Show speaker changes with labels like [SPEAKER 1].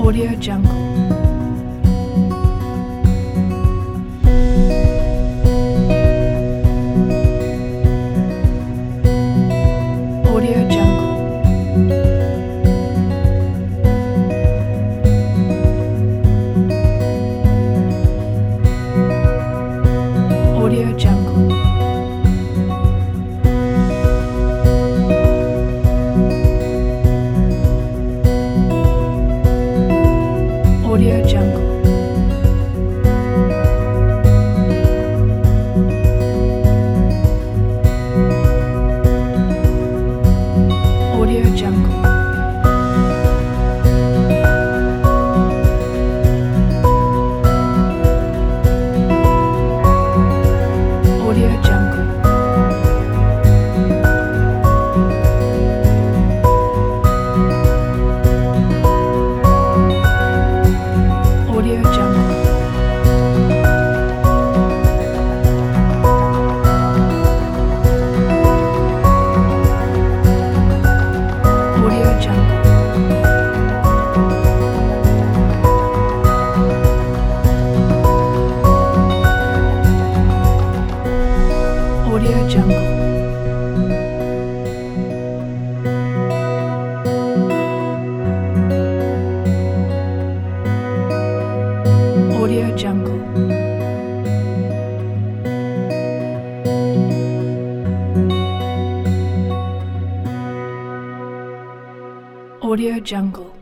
[SPEAKER 1] Audio Jungle. Audio Jungle. Audio Jungle. Audio Jungle. Audio Jungle. Audio Jungle. Audio Jungle. Audio Jungle. Audio Jungle. Audio Jungle. Audio Jungle.